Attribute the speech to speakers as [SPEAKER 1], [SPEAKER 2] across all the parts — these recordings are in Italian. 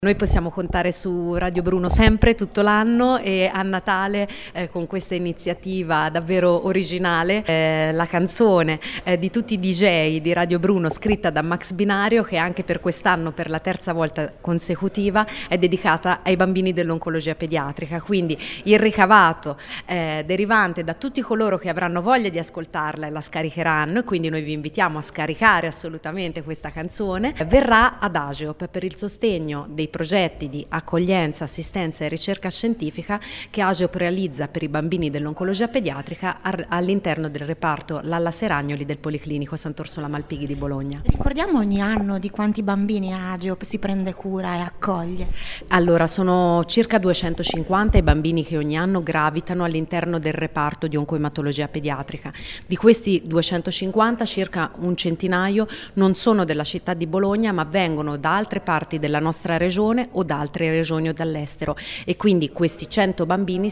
[SPEAKER 1] Noi possiamo contare su Radio Bruno sempre, tutto l'anno, e a Natale con questa iniziativa davvero originale, la canzone di tutti i DJ di Radio Bruno scritta da Max Binario, che anche per quest'anno, per la terza volta consecutiva, è dedicata ai bambini dell'oncologia pediatrica. Quindi il ricavato derivante da tutti coloro che avranno voglia di ascoltarla e la scaricheranno, e quindi noi vi invitiamo a scaricare assolutamente questa canzone, verrà ad AGEOP per il sostegno dei progetti di accoglienza, assistenza e ricerca scientifica che AGEOP realizza per i bambini dell'oncologia pediatrica all'interno del reparto Lalla Seragnoli del Policlinico Sant'Orsola Malpighi di Bologna.
[SPEAKER 2] Ricordiamo ogni anno di quanti bambini AGEOP si prende cura e accoglie?
[SPEAKER 1] Allora, sono circa 250 i bambini che ogni anno gravitano all'interno del reparto di oncoematologia pediatrica. Di questi 250, circa un centinaio non sono della città di Bologna, ma vengono da altre parti della nostra regione o da altre regioni o dall'estero, e quindi questi 100 bambini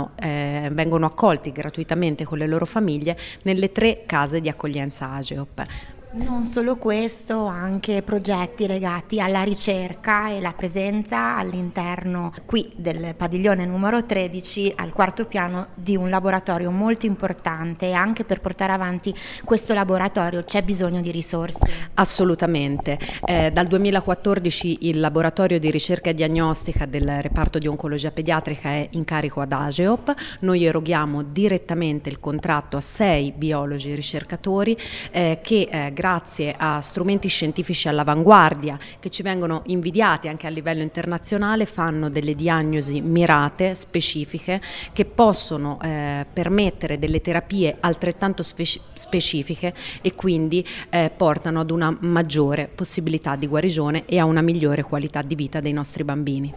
[SPEAKER 1] vengono accolti gratuitamente con le loro famiglie nelle 3 case di accoglienza AGEOP.
[SPEAKER 2] Non solo questo, anche progetti legati alla ricerca e la presenza all'interno qui del padiglione numero 13 al quarto piano di un laboratorio molto importante, e anche per portare avanti questo laboratorio c'è bisogno di risorse.
[SPEAKER 1] Assolutamente. Dal 2014 il laboratorio di ricerca e diagnostica del reparto di oncologia pediatrica è in carico ad AGEOP. Noi eroghiamo direttamente il contratto a 6 biologi ricercatori che grazie a strumenti scientifici all'avanguardia che ci vengono invidiati anche a livello internazionale fanno delle diagnosi mirate, specifiche, che possono permettere delle terapie altrettanto specifiche, e quindi portano ad una maggiore possibilità di guarigione e a una migliore qualità di vita dei nostri bambini.